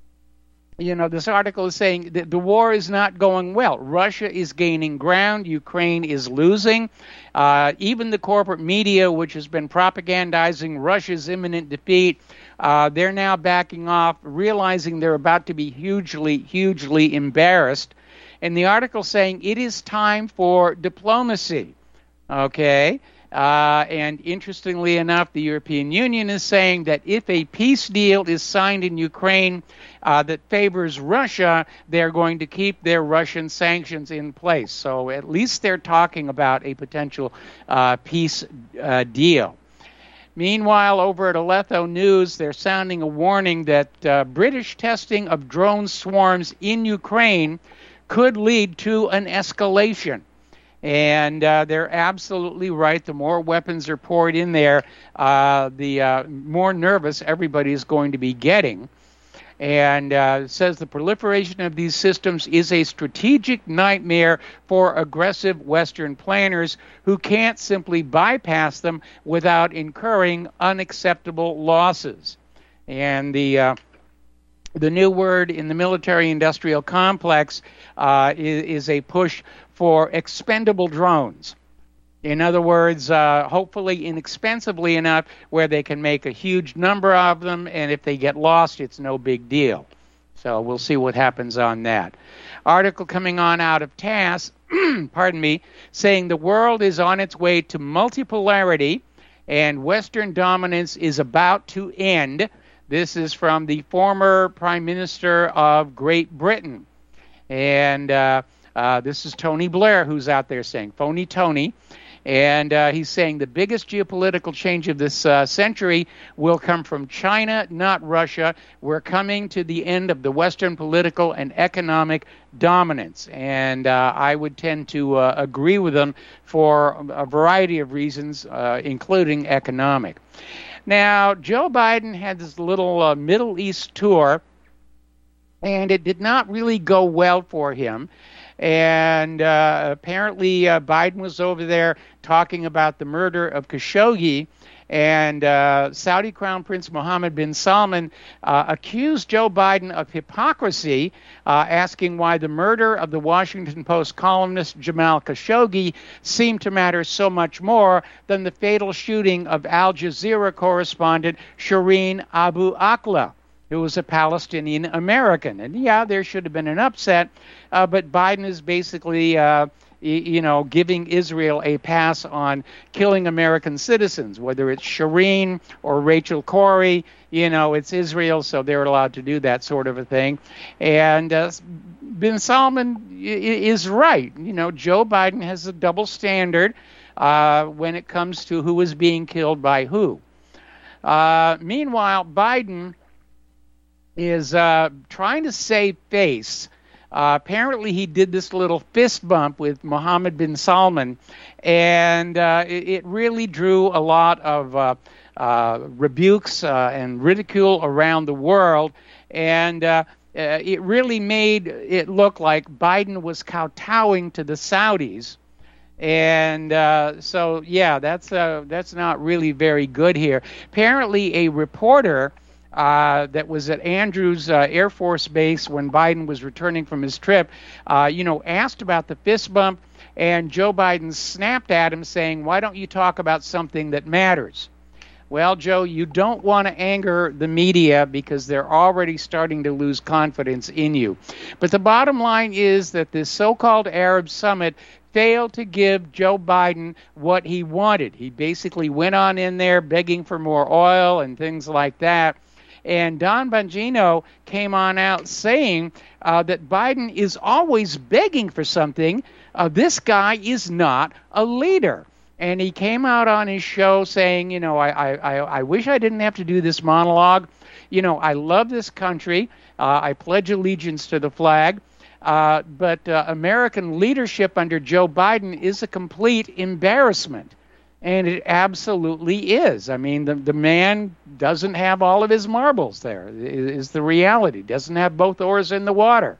You know, this article is saying that the war is not going well. Russia is gaining ground. Ukraine is losing. Uh, even the corporate media, which has been propagandizing Russia's imminent defeat, uh, they're now backing off, realizing they're about to be hugely, hugely embarrassed. And the article saying it is time for diplomacy. Okay? Uh, and interestingly enough, the European Union is saying that if a peace deal is signed in Ukraine uh, that favors Russia, they're going to keep their Russian sanctions in place. So at least they're talking about a potential uh, peace uh, deal. Meanwhile, over at Aleppo News, they're sounding a warning that uh, British testing of drone swarms in Ukraine could lead to an escalation. And uh, they're absolutely right. The more weapons are poured in there, uh, the uh, more nervous everybody is going to be getting. And uh, it says the proliferation of these systems is a strategic nightmare for aggressive Western planners who can't simply bypass them without incurring unacceptable losses. And the uh, the new word in the military-industrial complex uh, is, is a push for expendable drones. In other words, uh, hopefully inexpensively enough where they can make a huge number of them, and if they get lost, it's no big deal. So we'll see what happens on that. Article coming on out of T A S S, pardon me, saying the world is on its way to multipolarity and Western dominance is about to end. This is from the former Prime Minister of Great Britain. And uh, uh, this is Tony Blair who's out there saying, Phony Tony. And uh, he's saying the biggest geopolitical change of this uh, century will come from China, not Russia. We're coming to the end of the Western political and economic dominance. And uh, I would tend to uh, agree with him for a variety of reasons, uh, including economic. Now, Joe Biden had this little uh, Middle East tour, and it did not really go well for him. And uh, apparently uh, Biden was over there talking about the murder of Khashoggi, and uh, Saudi Crown Prince Mohammed bin Salman uh, accused Joe Biden of hypocrisy, uh, asking why the murder of the Washington Post columnist Jamal Khashoggi seemed to matter so much more than the fatal shooting of Al Jazeera correspondent Shireen Abu Akleh, who was a Palestinian American. And yeah, there should have been an upset, uh, but Biden is basically, uh, y- you know, giving Israel a pass on killing American citizens, whether it's Shireen or Rachel Corrie. You know, it's Israel, so they're allowed to do that sort of a thing. And uh, bin Salman y- is right. You know, Joe Biden has a double standard uh, when it comes to who is being killed by who. Uh, meanwhile, Biden is uh, trying to save face. Uh, apparently he did this little fist bump with Mohammed bin Salman, and uh, it, it really drew a lot of uh, uh, rebukes uh, and ridicule around the world. And uh, uh, it really made it look like Biden was kowtowing to the Saudis. And uh, so, yeah, that's uh, that's not really very good here. Apparently, a reporter uh, that was at Andrews uh, Air Force Base when Biden was returning from his trip, uh, you know, asked about the fist bump, and Joe Biden snapped at him saying, "Why don't you talk about something that matters?" Well, Joe, you don't want to anger the media because they're already starting to lose confidence in you. But the bottom line is that this so-called Arab summit failed to give Joe Biden what he wanted. He basically went on in there begging for more oil and things like that. And Don Bongino came on out saying uh, that Biden is always begging for something. Uh, this guy is not a leader. And he came out on his show saying, you know, I, I, I wish I didn't have to do this monologue. You know, I love this country. Uh, I pledge allegiance to the flag. Uh, but uh, American leadership under Joe Biden is a complete embarrassment. And it absolutely is. I mean, the, the man doesn't have all of his marbles there, is the reality. Doesn't have both oars in the water.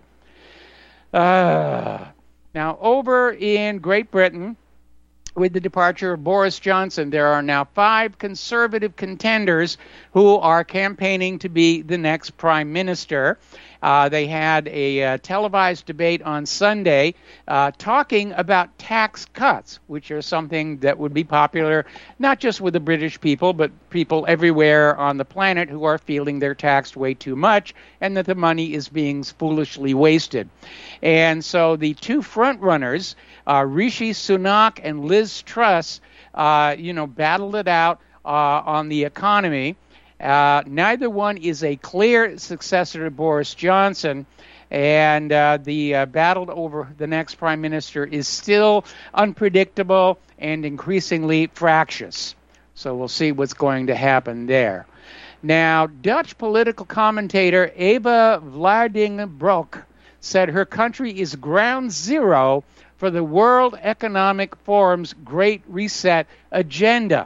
Uh, now, over in Great Britain, with the departure of Boris Johnson, there are now five conservative contenders who are campaigning to be the next prime minister. Uh, they had a uh, televised debate on Sunday uh, talking about tax cuts, which are something that would be popular not just with the British people, but people everywhere on the planet who are feeling they're taxed way too much and that the money is being foolishly wasted. And so the two front runners, uh, Rishi Sunak and Liz Truss, uh, you know, battled it out uh, on the economy. Uh, neither one is a clear successor to Boris Johnson, and uh, the uh, battle over the next prime minister is still unpredictable and increasingly fractious. So we'll see what's going to happen there. Now, Dutch political commentator Eva Vlaardingbroek said her country is ground zero for the World Economic Forum's Great Reset agenda.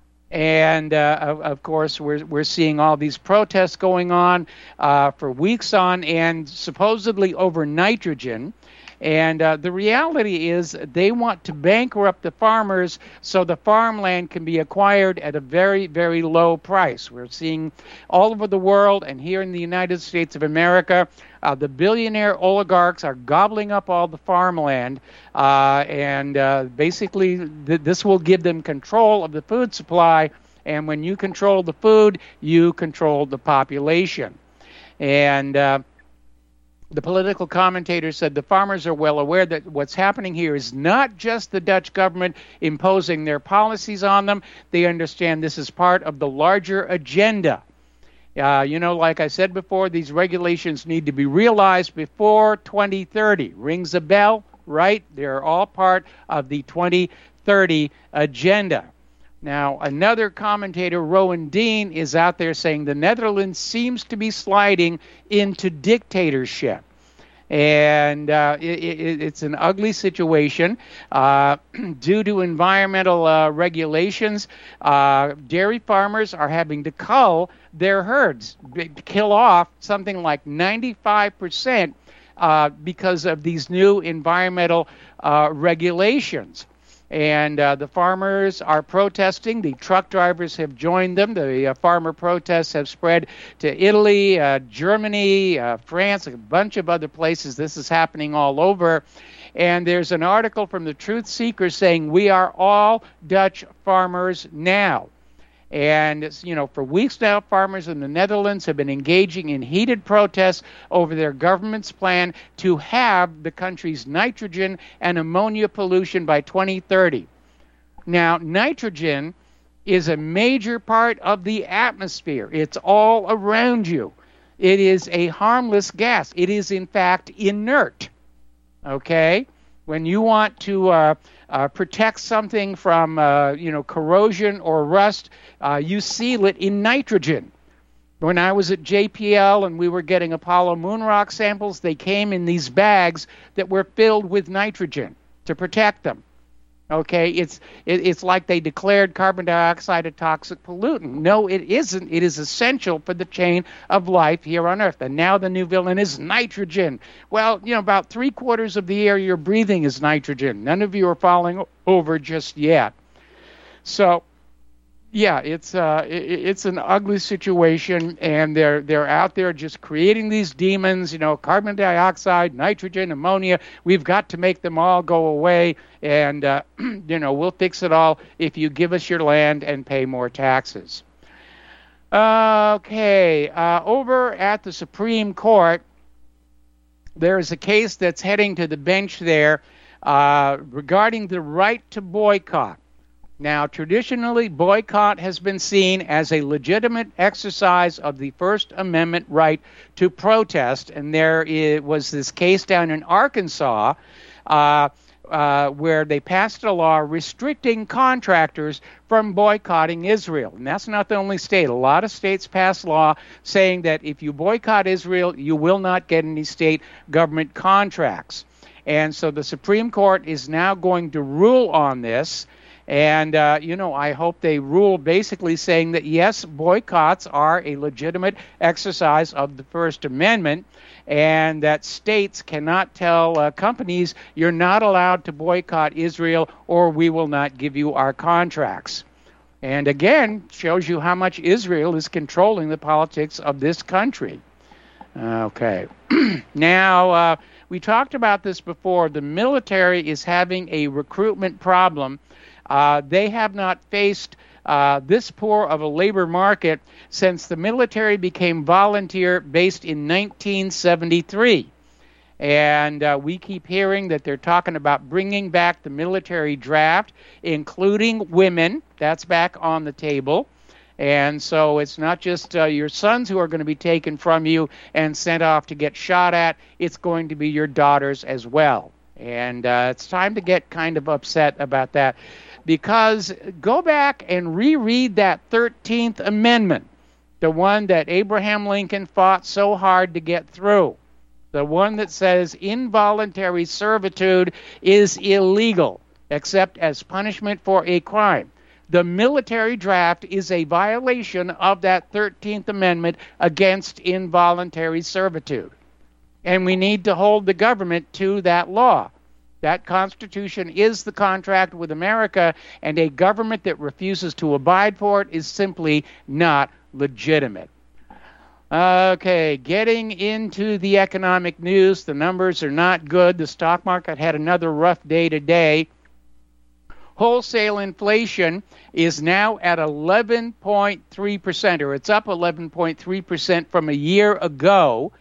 And, uh, of, of course, we're, we're seeing all these protests going on uh, for weeks on end, supposedly over nitrogen. And uh, the reality is they want to bankrupt the farmers so the farmland can be acquired at a very, very low price. We're seeing all over the world and here in the United States of America, uh, the billionaire oligarchs are gobbling up all the farmland. Uh, and uh, basically th- this will give them control of the food supply. And when you control the food, you control the population. And uh, the political commentator said the farmers are well aware that what's happening here is not just the Dutch government imposing their policies on them. They understand this is part of the larger agenda. Uh, you know, like I said before, these regulations need to be realized before twenty thirty. Rings a bell, right? They're all part of the twenty thirty agenda. Now, another commentator, Rowan Dean, is out there saying the Netherlands seems to be sliding into dictatorship. And uh, it, it, it's an ugly situation. Uh, due to environmental uh, regulations, uh, dairy farmers are having to cull their herds, kill off something like ninety-five percent uh, because of these new environmental uh, regulations. And uh, the farmers are protesting. The truck drivers have joined them. The uh, farmer protests have spread to Italy, uh, Germany, uh, France, a bunch of other places. This is happening all over. And there's an article from the Truth Seeker saying we are all Dutch farmers now. And, you know, for weeks now, farmers in the Netherlands have been engaging in heated protests over their government's plan to halve the country's nitrogen and ammonia pollution by twenty thirty. Now, nitrogen is a major part of the atmosphere. It's all around you. It is a harmless gas. It is, in fact, inert. Okay? When you want to uh, uh, protect something from, uh, you know, corrosion or rust, uh, you seal it in nitrogen. When I was at J P L and we were getting Apollo moon rock samples, they came in these bags that were filled with nitrogen to protect them. Okay, it's it, it's like they declared carbon dioxide a toxic pollutant. No, it isn't. It is essential for the chain of life here on Earth. And now the new villain is nitrogen. Well, you know, about three quarters of the air you're breathing is nitrogen. None of you are falling over just yet. So, yeah, it's uh, it, it's an ugly situation, and they're they're out there just creating these demons. You know, carbon dioxide, nitrogen, ammonia. We've got to make them all go away, and uh, you know, we'll fix it all if you give us your land and pay more taxes. Okay, uh, over at the Supreme Court, there is a case that's heading to the bench there uh, regarding the right to boycott. Now, traditionally, boycott has been seen as a legitimate exercise of the First Amendment right to protest, and there is, was this case down in Arkansas uh, uh, where they passed a law restricting contractors from boycotting Israel. And that's not the only state. A lot of states pass law saying that if you boycott Israel, you will not get any state government contracts. And so the Supreme Court is now going to rule on this. And, uh, you know, I hope they rule basically saying that, yes, boycotts are a legitimate exercise of the First Amendment, and that states cannot tell uh, companies, you're not allowed to boycott Israel or we will not give you our contracts. And, again, shows you how much Israel is controlling the politics of this country. Okay. Now, uh, we talked about this before. The military is having a recruitment problem. Uh, they have not faced uh, this poor of a labor market since the military became volunteer based in nineteen seventy-three. And uh, we keep hearing that they're talking about bringing back the military draft, including women. That's back on the table. And so it's not just uh, your sons who are going to be taken from you and sent off to get shot at. It's going to be your daughters as well. And uh, it's time to get kind of upset about that. Because go back and reread that thirteenth Amendment, the one that Abraham Lincoln fought so hard to get through, the one that says involuntary servitude is illegal except as punishment for a crime. The military draft is a violation of that thirteenth Amendment against involuntary servitude. And we need to hold the government to that law. That Constitution is the contract with America, and a government that refuses to abide for it is simply not legitimate. Okay, getting into the economic news, the numbers are not good. The stock market had another rough day today. Wholesale inflation is now at eleven point three percent, or it's up eleven point three percent from a year ago.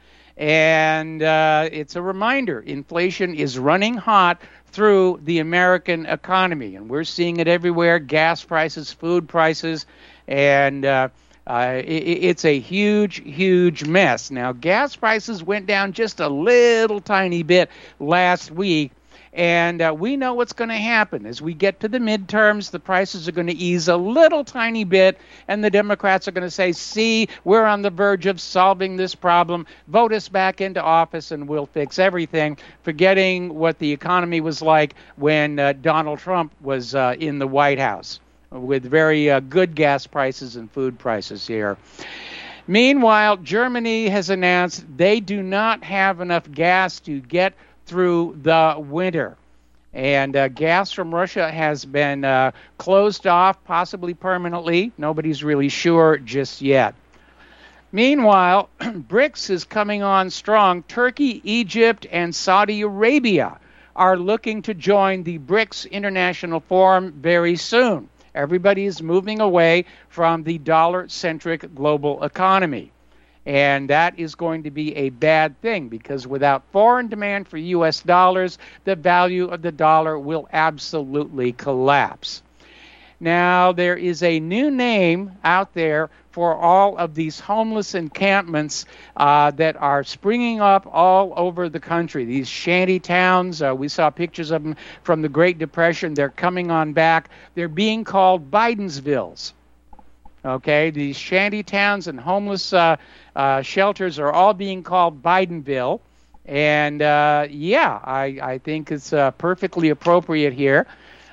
And uh, it's a reminder, inflation is running hot through the American economy. And we're seeing it everywhere, gas prices, food prices, and uh, uh, it, it's a huge, huge mess. Now, gas prices went down just a little tiny bit last week. And uh, we know what's going to happen. As we get to the midterms, the prices are going to ease a little tiny bit, and the Democrats are going to say, see, we're on the verge of solving this problem. Vote us back into office, and we'll fix everything, forgetting what the economy was like when uh, Donald Trump was uh, in the White House, with very uh, good gas prices and food prices here. Meanwhile, Germany has announced they do not have enough gas to get through the winter. And uh, gas from Russia has been uh, closed off, possibly permanently. Nobody's really sure just yet. Meanwhile, BRICS is coming on strong. Turkey, Egypt, and Saudi Arabia are looking to join the BRICS International Forum very soon. Everybody is moving away from the dollar-centric global economy. And that is going to be a bad thing, because without foreign demand for U S dollars, the value of the dollar will absolutely collapse. Now, there is a new name out there for all of these homeless encampments uh, that are springing up all over the country. These shanty towns, uh, we saw pictures of them from the Great Depression. They're coming on back. They're being called Bidensvilles. Okay, these shanty towns and homeless uh, uh, shelters are all being called Bidenville. And, uh, yeah, I, I think it's uh, perfectly appropriate here.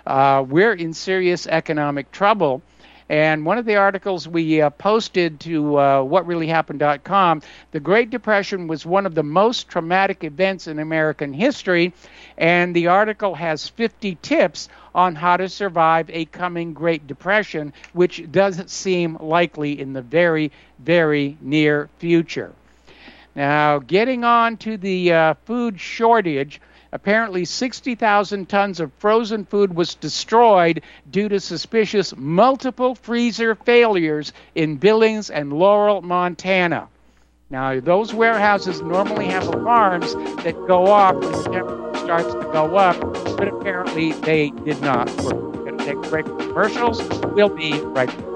uh, we're in serious economic trouble. And one of the articles we uh, posted to uh, what really happened dot com, the Great Depression was one of the most traumatic events in American history, and the article has fifty tips on how to survive a coming Great Depression, which doesn't seem likely in the very, very near future. Now, getting on to the uh, food shortage, apparently sixty thousand tons of frozen food was destroyed due to suspicious multiple freezer failures in Billings and Laurel, Montana. Now, those warehouses normally have alarms that go off when the temperature starts to go up, but apparently they did not work. We're going to take a break for commercials. We'll be right back.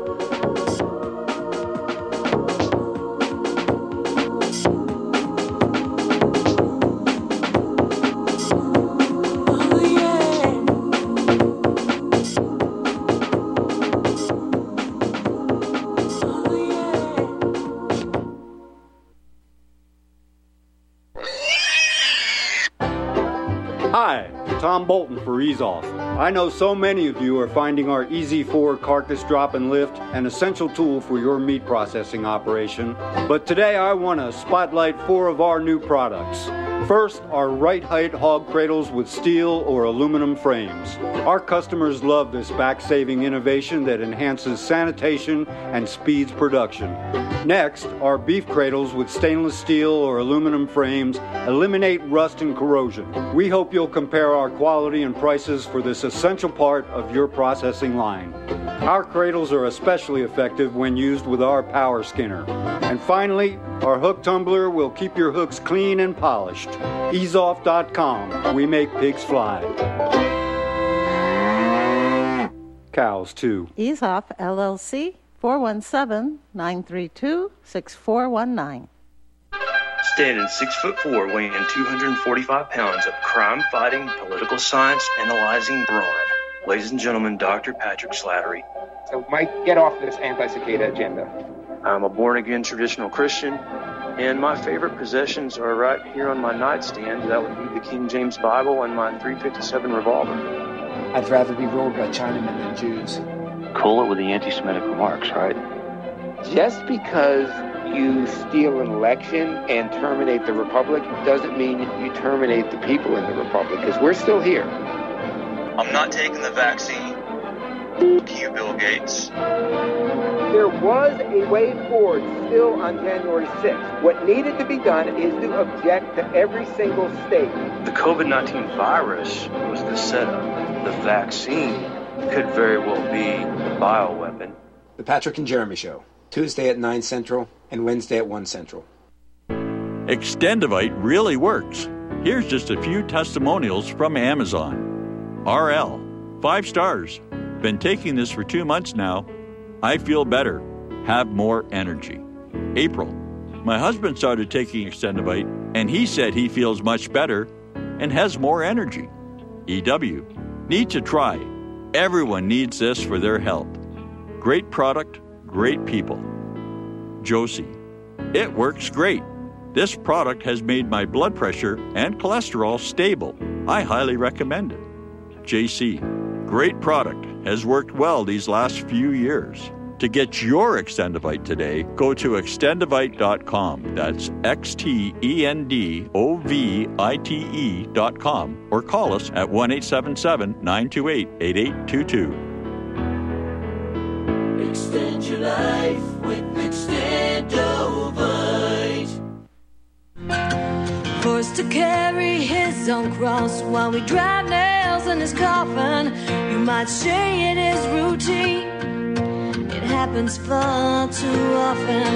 Tom Bolton for Ease Off. I know so many of you are finding our Easy four carcass drop and lift an essential tool for your meat processing operation, but today I want to spotlight four of our new products. First, our right height hog cradles with steel or aluminum frames. Our customers love this back-saving innovation that enhances sanitation and speeds production. Next, our beef cradles with stainless steel or aluminum frames eliminate rust and corrosion. We hope you'll compare our quality and prices for this essential part of your processing line. Our cradles are especially effective when used with our power skinner. And finally, our hook tumbler will keep your hooks clean and polished. ease off dot com. We make pigs fly. Cows, too. Ease Off, L L C, four one seven, nine three two, six four one nine. Standing six foot four, weighing two hundred forty-five pounds of crime-fighting, political science analyzing brawn. Ladies and gentlemen, Doctor Patrick Slattery. So, Mike, get off this anti-cicada agenda. I'm a born-again traditional Christian, and my favorite possessions are right here on my nightstand. That would be the King James Bible and my three fifty-seven revolver. I'd rather be ruled by Chinamen than Jews. Cool it with the anti-Semitic remarks, right? Just because you steal an election and terminate the Republic doesn't mean you terminate the people in the Republic, because we're still here. I'm not taking the vaccine. F you, Bill Gates. There was a way forward still on January sixth. What needed to be done is to object to every single state. The covid nineteen virus was the setup. The vaccine could very well be the bioweapon. The Patrick and Jeremy Show, Tuesday at nine Central and Wednesday at one Central. Extendivite really works. Here's just a few testimonials from Amazon. R L, five stars. Been taking this for two months now. I feel better, have more energy. April, my husband started taking Extendivite, and he said he feels much better and has more energy. E W, need to try. Everyone needs this for their health. Great product, great people. Josie, it works great. This product has made my blood pressure and cholesterol stable. I highly recommend it. J C, great product, has worked well these last few years. To get your Extendivite today, go to extendivite dot com. That's X T E N D O V I T E dot com. Or call us at one eight seven seven, nine two eight, eight eight two two. Extend your life with Extendovite. Forced to carry his own cross while we drive nails in his coffin. You might say it is routine. It happens far too often.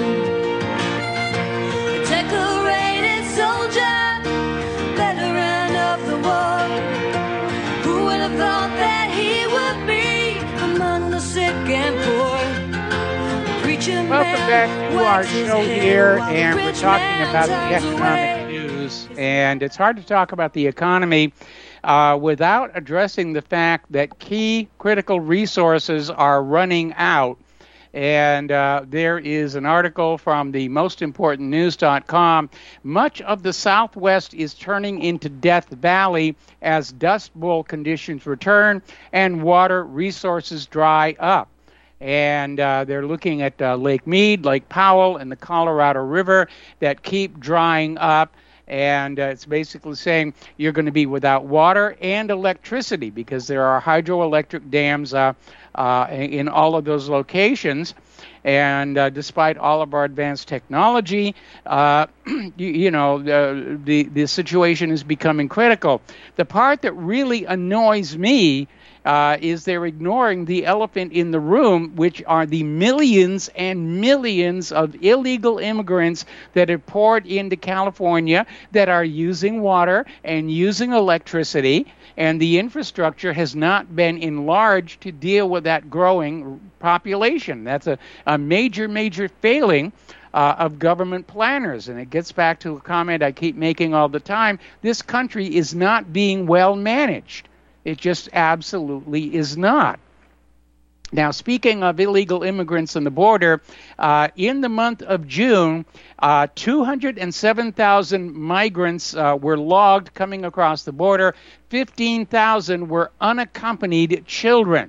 A decorated soldier, veteran of the war. Who would have thought that he would be among the sick and poor? Preaching Welcome back to our show here, and we're talking about the economic news. And it's hard to talk about the economy uh, without addressing the fact that key critical resources are running out. And uh, there is an article from the most important news dot com. Much of the Southwest is turning into Death Valley as Dust Bowl conditions return and water resources dry up. And uh, they're looking at uh, Lake Mead, Lake Powell, and the Colorado River that keep drying up. And uh, it's basically saying you're going to be without water and electricity because there are hydroelectric dams uh, uh, in all of those locations. And uh, despite all of our advanced technology, uh, you, you know, the, the, the situation is becoming critical. The part that really annoys me Uh, is they're ignoring the elephant in the room, which are the millions and millions of illegal immigrants that have poured into California that are using water and using electricity, and the infrastructure has not been enlarged to deal with that growing population. That's a, a major, major failing Uh, of government planners. And it gets back to a comment I keep making all the time. This country is not being well managed. It just absolutely is not. Now, speaking of illegal immigrants on the border, uh, in the month of June, uh, two hundred seven thousand migrants uh, were logged coming across the border. fifteen thousand were unaccompanied children.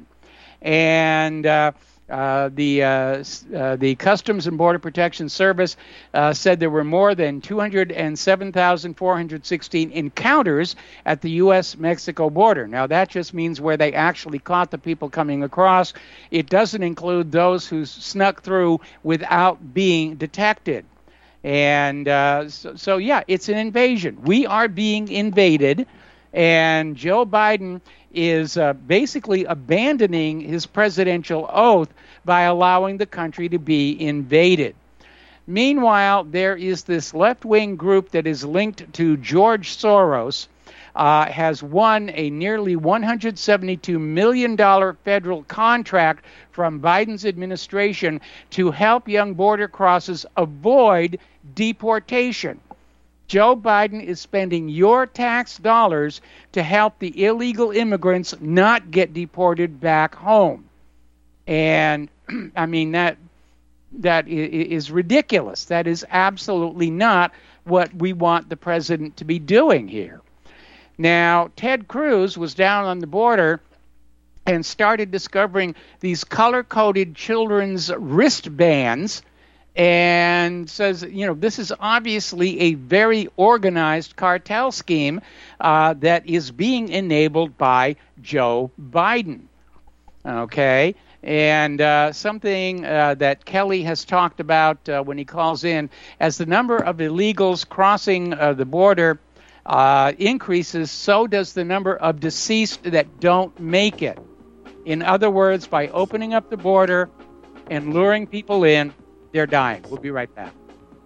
And uh, Uh, the uh, uh, the Customs and Border Protection Service uh, said there were more than two hundred seven thousand four hundred sixteen encounters at the U S Mexico border. Now, that just means where they actually caught the people coming across. It doesn't include those who snuck through without being detected. And uh, so, so, yeah, it's an invasion. We are being invaded, and Joe Biden is uh, basically abandoning his presidential oath by allowing the country to be invaded. Meanwhile, there is this left-wing group that is linked to George Soros, uh, has won a nearly one hundred seventy-two million dollars federal contract from Biden's administration to help young border crossers avoid deportation. Joe Biden is spending your tax dollars to help the illegal immigrants not get deported back home. And, I mean, that that is ridiculous. That is absolutely not what we want the president to be doing here. Now, Ted Cruz was down on the border and started discovering these color-coded children's wristbands, and says, you know, this is obviously a very organized cartel scheme uh, that is being enabled by Joe Biden. Okay? And uh, something uh, that Kelly has talked about uh, when he calls in, as the number of illegals crossing uh, the border uh, increases, so does the number of deceased that don't make it. In other words, by opening up the border and luring people in, they're dying. We'll be right back.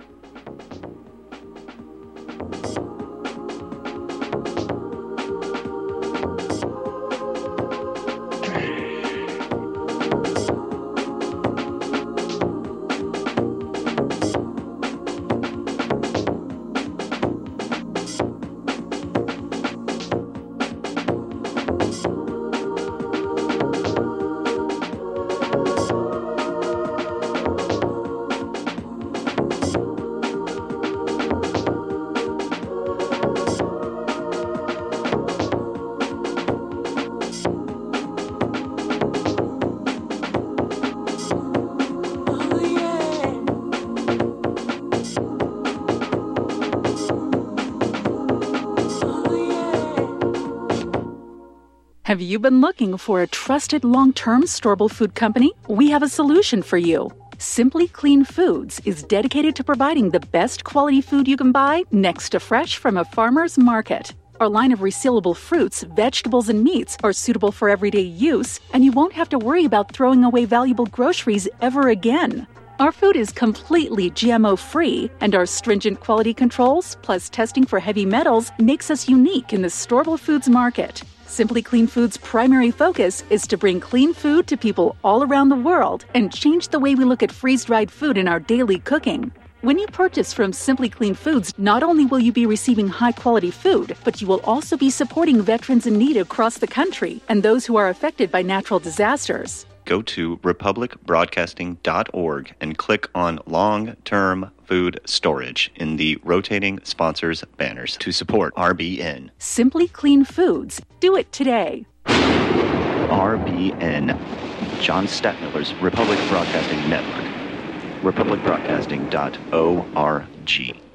Have you been looking for a trusted long-term storable food company? We have a solution for you. Simply Clean Foods is dedicated to providing the best quality food you can buy next to fresh from a farmer's market. Our line of resealable fruits, vegetables, and meats are suitable for everyday use, and you won't have to worry about throwing away valuable groceries ever again. Our food is completely G M O-free, and our stringent quality controls, plus testing for heavy metals, makes us unique in the storable foods market. Simply Clean Foods' primary focus is to bring clean food to people all around the world and change the way we look at freeze-dried food in our daily cooking. When you purchase from Simply Clean Foods, not only will you be receiving high-quality food, but you will also be supporting veterans in need across the country and those who are affected by natural disasters. go to republic broadcasting dot org and click on long-term food storage in the rotating sponsors banners to support R B N. Simply Clean Foods. Do it today. R B N, John Stadtmiller's Republic Broadcasting Network. republic broadcasting dot org.